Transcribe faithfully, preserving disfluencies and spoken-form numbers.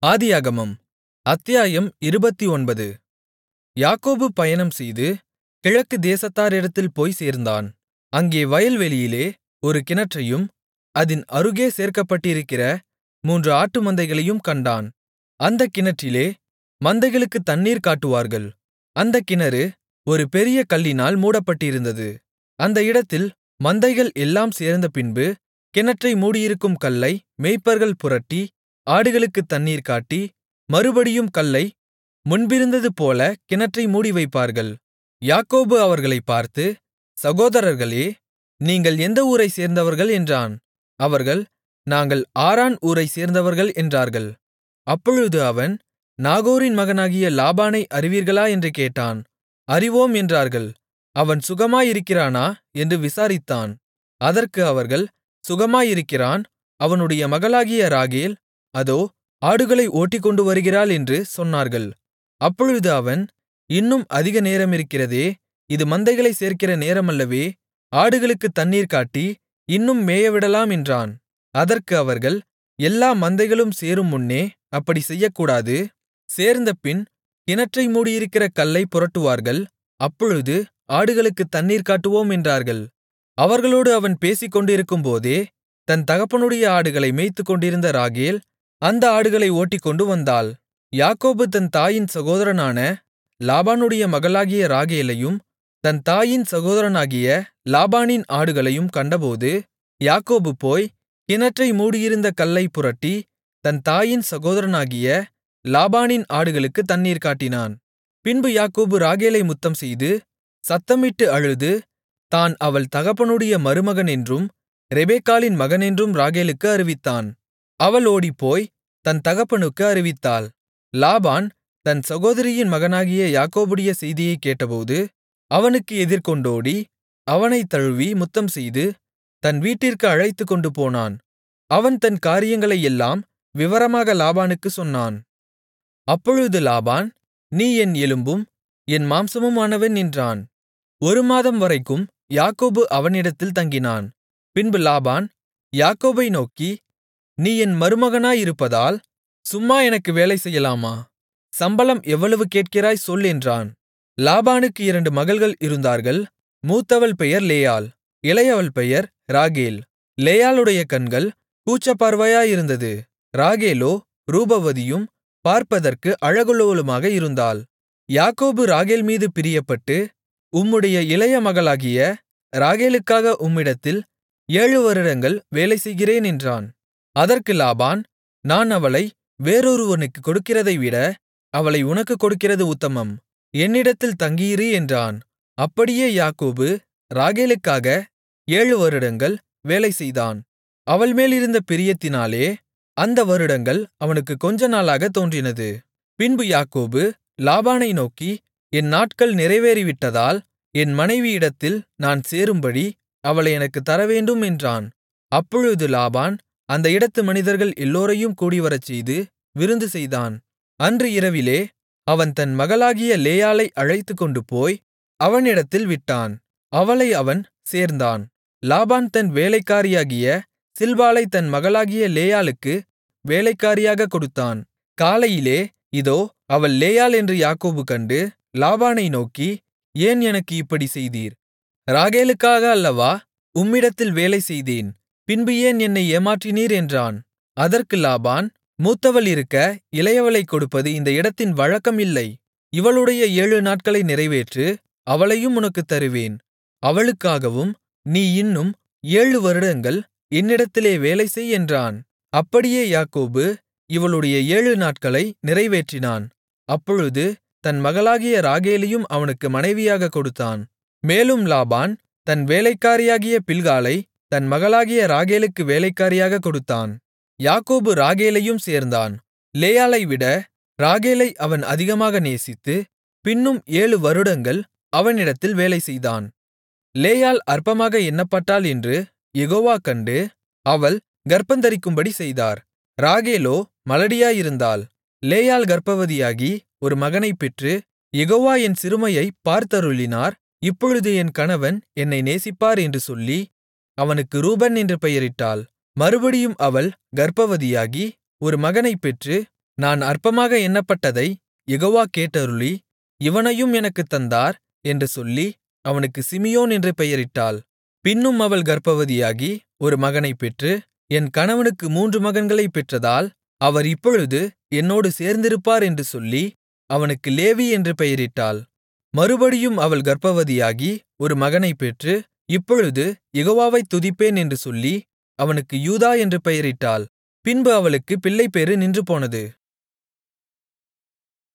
ஆதியாகமம் அத்தியாயம் இருபத்தொன்பது. யாக்கோபு பயணம்செய்து கிழக்கு தேசத்தாரிடத்தில் போய்ச் சேர்ந்தான். அங்கே வயல்வெளியிலே ஒரு கிணற்றையும் அதின் அருகே சேர்க்கப்பட்டிருக்கிற மூன்று ஆட்டு மந்தைகளையும் கண்டான். அந்தக் கிணற்றிலே மந்தைகளுக்குத் தண்ணீர் காட்டுவார்கள். அந்தக் கிணறு ஒரு பெரிய கல்லினால் மூடப்பட்டிருந்தது. அந்த இடத்தில் மந்தைகள் எல்லாம் சேர்ந்தபின்பு கிணற்றை மூடியிருக்கும் கல்லை மேய்ப்பர்கள் புரட்டி ஆடுகளுக்குத் தண்ணீர் காட்டி மறுபடியும் கல்லை முன்பிருந்ததுபோல கிணற்றை மூடிவைப்பார்கள். யாக்கோபு அவர்களைப் பார்த்து, சகோதரர்களே, நீங்கள் எந்த ஊரைச் சேர்ந்தவர்கள் என்றான். அவர்கள், நாங்கள் ஆரான் ஊரைச் சேர்ந்தவர்கள் என்றார்கள். அப்பொழுது அவன், நாகோரின் மகனாகிய லாபானை அறிவீர்களா என்று கேட்டான். அறிவோம் என்றார்கள். அவன் சுகமாயிருக்கிறானா என்று விசாரித்தான். அதற்கு அவர்கள், சுகமாயிருக்கிறான், அவனுடைய மகளாகிய ராகேல் அதோ ஆடுகளை ஓட்டிக்கொண்டு வருகிறாள் என்று சொன்னார்கள். அப்பொழுது அவன், இன்னும் அதிக நேரமிருக்கிறதே, இது மந்தைகளைச் சேர்க்கிற நேரமல்லவே, ஆடுகளுக்குத் தண்ணீர் காட்டி இன்னும் மேயவிடலாம் என்றான். அதற்கு அவர்கள், எல்லா மந்தைகளும் சேரும் முன்னே அப்படிச் செய்யக்கூடாது, சேர்ந்தபின் கிணற்றை மூடியிருக்கிற கல்லைப் புரட்டுவார்கள், அப்பொழுது ஆடுகளுக்குத் தண்ணீர் காட்டுவோம் என்றார்கள். அவர்களோடு அவன் பேசிக்கொண்டிருக்கும்போதே தன் தகப்பனுடைய ஆடுகளை மேய்த்துக்கொண்டிருந்த ராகேல் அந்த ஆடுகளை ஓட்டிக்கொண்டு வந்தாள். யாக்கோபு தன் தாயின் சகோதரனான லாபானுடைய மகளாகிய ராகேலையும் தன் தாயின் சகோதரனாகிய லாபானின் ஆடுகளையும் கண்டபோது, யாக்கோபு போய் கிணற்றை மூடியிருந்த கல்லைப் புரட்டி தன் தாயின் சகோதரனாகிய லாபானின் ஆடுகளுக்குத் தண்ணீர் காட்டினான். பின்பு யாக்கோபு ராகேலை முத்தம்செய்து சத்தமிட்டு அழுது, தான் அவள் தகப்பனுடைய மருமகனென்றும் ரெபெக்காளின் மகனென்றும் ராகேலுக்கு அறிவித்தான். அவள் ஓடிப்போய் தன் தகப்பனுக்கு அறிவித்தாள். லாபான் தன் சகோதரியின் மகனாகிய யாக்கோபுடைய செய்தியைக் கேட்டபோது அவனுக்கு எதிர்கொண்டோடி அவனைத் தழுவி முத்தம்செய்து தன் வீட்டிற்கு அழைத்துக்கொண்டு போனான். அவன் தன் காரியங்களையெல்லாம் விவரமாக லாபானுக்குச் சொன்னான். அப்பொழுது லாபான், நீ என் எலும்பும் என் மாம்சமுமானவன் என்றான். ஒரு மாதம் வரைக்கும் யாக்கோபு அவனிடத்தில் தங்கினான். பின்பு லாபான் யாக்கோபை நோக்கி, நீ என் மருமகனாயிருப்பதால் சும்மா எனக்கு வேலை செய்யலாமா? சம்பளம் எவ்வளவு கேட்கிறாய் சொல் என்றான். லாபானுக்கு இரண்டு மகள்கள் இருந்தார்கள். மூத்தவள் பெயர் லேயாள், இளையவள் பெயர் ராகேல். லேயாளுடைய கண்கள் கூச்சப்பார்வையாயிருந்தது. ராகேலோ ரூபவதியும் பார்ப்பதற்கு அழகுள்ளவளுமாக இருந்தாள். யாக்கோபு ராகேல் மீது பிரியப்பட்டு, உம்முடைய இளைய மகளாகிய ராகேலுக்காக உம்மிடத்தில் ஏழு வருடங்கள் வேலை செய்கிறேன் என்றான். அதற்கு லாபான், நான் அவளை வேறொருவனுக்குக் கொடுக்கிறதைவிட அவளை உனக்குக் கொடுக்கிறது உத்தமம். என்னிடத்தில் தங்கியிரு என்றான். அப்படியே யாக்கோபு ராகேலுக்காக ஏழு வருடங்கள் வேலை செய்தான். அவள் மேலிருந்த பிரியத்தினாலே அந்த வருடங்கள் அவனுக்கு கொஞ்ச நாளாகத் தோன்றினது. பின்பு யாக்கோபு லாபானை நோக்கி, என் நாட்கள் நிறைவேறிவிட்டதால் என் மனைவியிடத்தில் நான் சேரும்படி அவளை எனக்குத் தரவேண்டும் என்றான். அப்பொழுது லாபான் அந்த இடத்து மனிதர்கள் எல்லோரையும் கூடிவரச்செய்து விருந்து செய்தான். அன்று இரவிலே அவன் தன் மகளாகிய லேயாளை அழைத்துக்கொண்டு போய் அவனிடத்தில் விட்டான். அவளை அவன் சேர்ந்தான். லாபான் தன் வேலைக்காரியாகிய சில்பாளை தன் மகளாகிய லேயாளுக்கு வேலைக்காரியாகக் கொடுத்தான். காலையிலே இதோ அவள் லேயாள் என்று யாக்கோபு கண்டு லாபானை நோக்கி, ஏன் எனக்கு இப்படி செய்தீர்? ராகேலுக்காக அல்லவா உம்மிடத்தில் வேலை செய்தேன், பின்பு ஏன் என்னை ஏமாற்றினீர் என்றான். அதற்கு லாபான், மூத்தவள் இருக்க இளையவளைக் கொடுப்பது இந்த இடத்தின் வழக்கம் இல்லை. இவளுடைய ஏழு நாட்களை நிறைவேற்று, அவளையும் உனக்குத் தருவேன். அவளுக்காகவும் நீ இன்னும் ஏழு வருடங்கள் என்னிடத்திலே வேலை செய் என்றான். அப்படியே யாக்கோபு இவளுடைய ஏழு நாட்களை நிறைவேற்றினான். அப்பொழுது தன் மகளாகிய ராகேலையும் அவனுக்கு மனைவியாகக் கொடுத்தான். மேலும் லாபான் தன் வேலைக்காரியாகிய பில்காளை தன் மகளாகிய ராகேலுக்கு வேலைக்காரியாகக் கொடுத்தான். யாக்கோபு ராகேலையும் சேர்ந்தான். லேயாளைவிட ராகேலை அவன் அதிகமாக நேசித்து பின்னும் ஏழு வருடங்கள் அவனிடத்தில் வேலை செய்தான். லேயாள் அற்பமாக எண்ணப்பட்டாள் என்று யெகோவா கண்டு அவள் கர்ப்பந்தரிக்கும்படி செய்தார். ராகேலோ மலடியாயிருந்தாள். லேயாள் கர்ப்பவதியாகி ஒரு மகனைப் பெற்று, யெகோவா என் சிறுமையைப் பார்த்தருளினார், இப்பொழுது என் கணவன் என்னை நேசிப்பார் என்று சொல்லி அவனுக்கு ரூபன் என்று பெயரிட்டாள். மறுபடியும் அவள் கர்ப்பவதியாகி ஒரு மகனைப் பெற்று நான் அற்பமாக எண்ணப்பட்டதைக் யெகோவா கேட்டருளி இவனையும் எனக்குத் தந்தார் என்று சொல்லி அவனுக்கு சிமியோன் என்று பெயரிட்டாள் பின்னும் அவள் கர்ப்பவதியாகி ஒரு மகனைப் பெற்று என் கணவனுக்கு மூன்று மகன்களைப் பெற்றதால் அவர் இப்பொழுது என்னோடு சேர்ந்திருப்பார் என்று சொல்லி அவனுக்கு லேவி என்று பெயரிட்டாள் மறுபடியும் அவள் கர்ப்பவதியாகி ஒரு மகனைப் பெற்று இப்பொழுது யெகோவாவைத் துதிப்பேன் என்று சொல்லி அவனுக்கு யூதா என்று பெயரிட்டாள் பின்பு அவளுக்குப் பிள்ளைப்பேறு நின்றுபோனது